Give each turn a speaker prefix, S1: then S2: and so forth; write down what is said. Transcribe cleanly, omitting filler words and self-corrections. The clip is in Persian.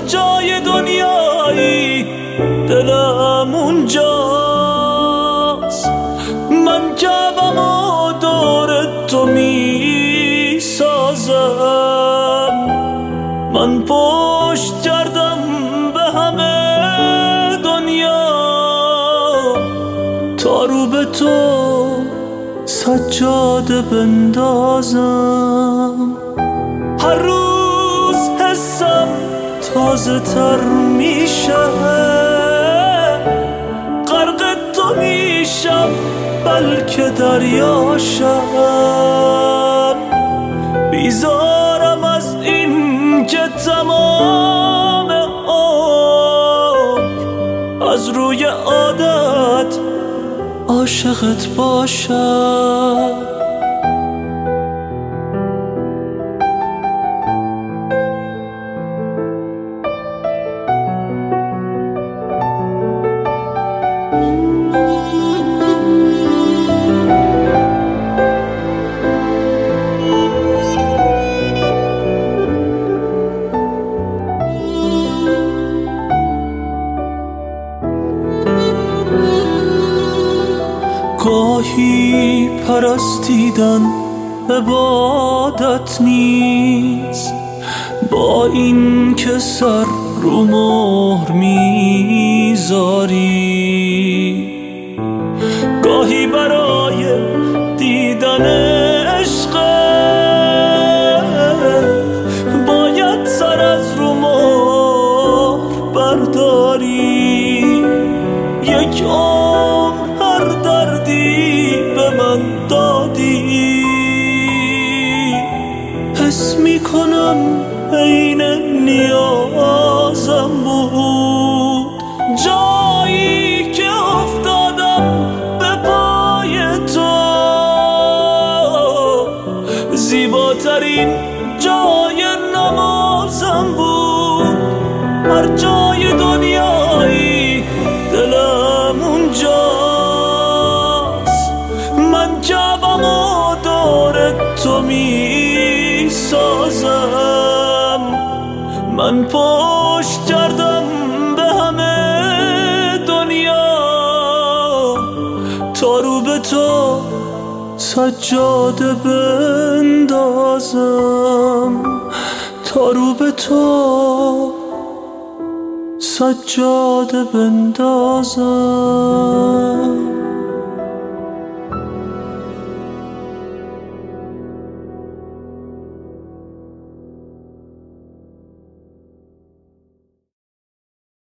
S1: جای دنیایی دلم اونجاست. من کعبم و دور تو می سازم، من پشت کردم به همه دنیا تا رو به تو سجاده بندازم. هر روز حسم تازه تر میشه، غرق تو میشم بلکه دریاشم. بیزارم از این که تمام عمر از روی عادت عاشقت باشم. گاهی پرستیدن عبادت نیست، با این که سر رو مهر میذاری. گاهی برای دیدن عشقت باید سر از رو مهر برداری. یک عمر هر دردی به من دادی، حس میکنم عین نیازم بود. جایی که افتادم به پای تو زیباترین جای نمازم بود. هر جای دنیایی دلم اونجاست. من کعبم و دور تو می سازم، من پشت کردم به همه دنیا تا رو به تو سجاده بندازم، تا رو به تو سجاده بندازم.